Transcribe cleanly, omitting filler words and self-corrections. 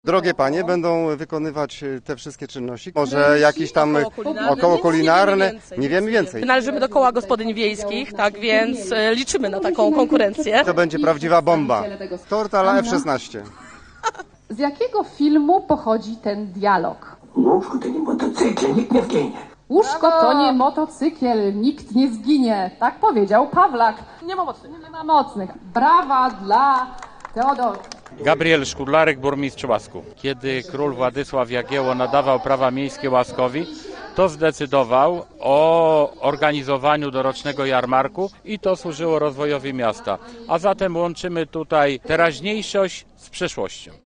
Drogie panie będą wykonywać te wszystkie czynności. Może jakieś tam około kulinarne, nie wiemy więcej. Należymy do koła gospodyń wiejskich, tak więc liczymy na taką konkurencję. To będzie prawdziwa bomba. Tort a la F-16. Z jakiego filmu pochodzi ten dialog? Łóżko to nie motocykl, nikt nie zginie. Łóżko to nie motocykl, nikt nie zginie. Tak powiedział Pawlak. Nie ma mocnych. Nie ma mocnych. Brawa dla Teodora. Gabriel Szkudlarek, burmistrz Łasku. Kiedy król Władysław Jagiełło nadawał prawa miejskie Łaskowi, to zdecydował o organizowaniu dorocznego jarmarku i to służyło rozwojowi miasta. A zatem łączymy tutaj teraźniejszość z przeszłością.